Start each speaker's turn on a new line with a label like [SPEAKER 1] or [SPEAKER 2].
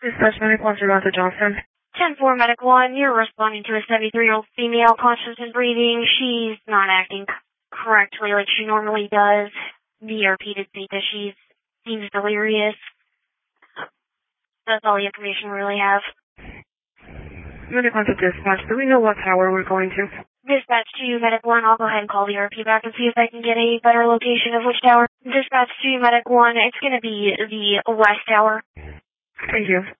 [SPEAKER 1] Dispatch Medic 1 Samantha Johnson.
[SPEAKER 2] 10-4 Medic 1, you're responding to a 73-year-old female, conscious and breathing. She's not acting correctly like she normally does. The ERP did say that she seems delirious. That's all the information we really have.
[SPEAKER 1] Medic 1 to Dispatch, do we know what tower we're going to?
[SPEAKER 2] Dispatch to Medic 1, I'll go ahead and call the ERP back and see if I can get a better location of which tower. Dispatch to Medic 1, it's going to be the West Tower.
[SPEAKER 1] Thank you.